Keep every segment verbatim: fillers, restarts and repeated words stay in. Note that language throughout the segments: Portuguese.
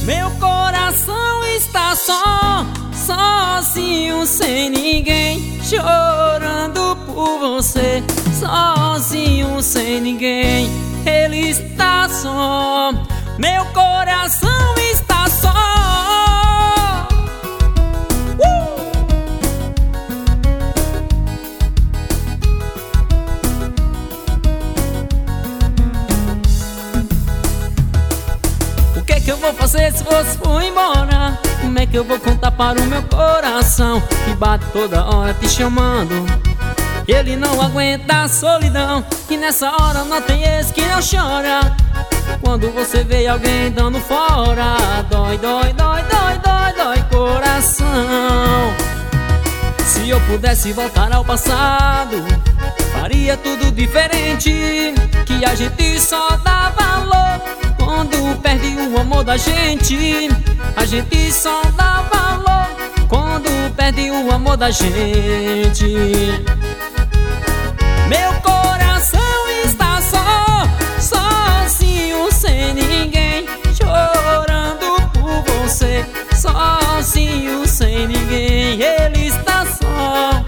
Meu coração está só, sozinho, sem ninguém, chorando por você. Sozinho, sem ninguém, ele está só. Meu coração está só. uh! O que é que eu vou fazer se você for embora? Como é que eu vou contar para o meu coração que bate toda hora te chamando? Ele não aguenta a solidão, e nessa hora não tem esse que não chora. Quando você vê alguém dando fora, dói, dói, dói, dói, dói, dói coração. Se eu pudesse voltar ao passado, faria tudo diferente. Que a gente só dá valor quando perde o amor da gente. A gente só dá valor quando perde o amor da gente. Meu coração está só, sozinho, sem ninguém, chorando por você. Sozinho, sem ninguém, ele está só.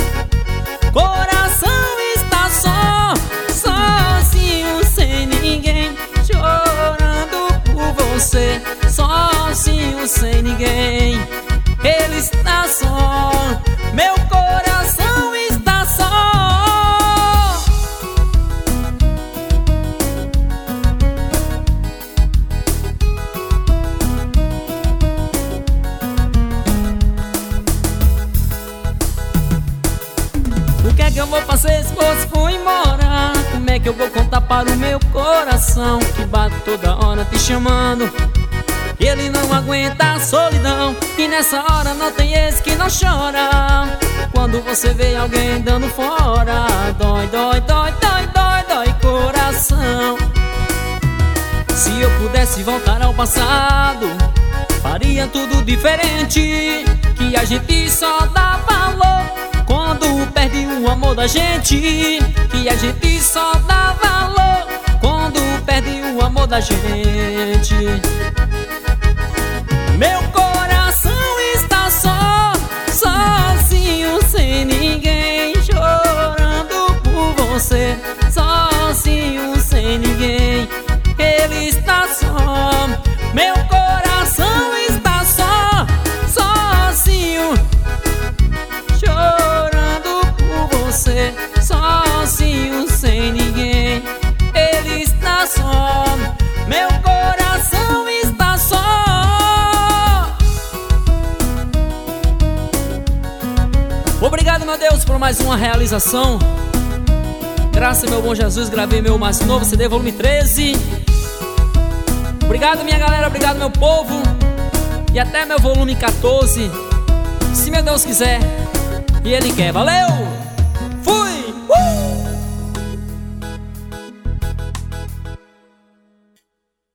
Coração está só, sozinho, sem ninguém, chorando por você. Sozinho, sem ninguém, ele está só. Meu coração está só. O que é que eu vou fazer se você for embora? Como é que eu vou contar para o meu coração que bate toda hora te chamando? Ele não aguenta a solidão, e nessa hora não tem esse que não chora. Quando você vê alguém dando fora, dói, dói, dói, dói, dói, dói coração. Se eu pudesse voltar ao passado, faria tudo diferente. Que a gente só dá valor quando perde o amor da gente. Que a gente só dá valor quando perde o amor da gente. Meu coração está só, sozinho, sem ninguém, chorando por você. Sozinho, sem ninguém, ele está só. Meu coração está só, sozinho, chorando por você. Sozinho, sem ninguém, ele está só. Meu coração está só. Obrigado, meu Deus, por mais uma realização. Graças, meu bom Jesus, gravei meu mais novo C D, volume treze. Obrigado, minha galera, obrigado, meu povo. E até meu volume quatorze, se meu Deus quiser e Ele quer. Valeu!